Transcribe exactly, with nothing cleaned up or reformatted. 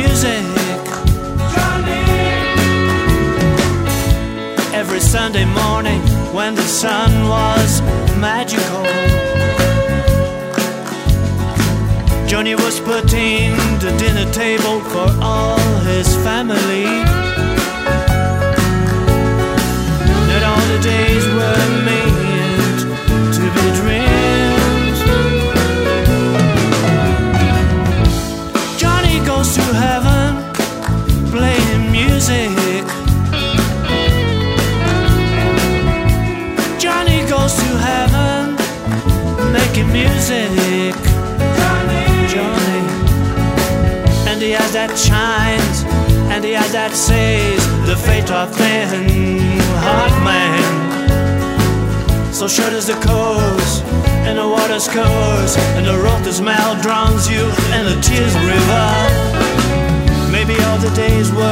music. Johnny. Every Sunday morning when the sun was magical, Johnny was putting the dinner table for all his family. That all the days were meant to be dreamed. Johnny goes to heaven playing music. Johnny goes to heaven making music. Johnny. And he has that shines, and he has that says the fate of thin heart man. So short as the coast, and the water's course, and the road the smell drowns you in the tears river. Maybe all the days were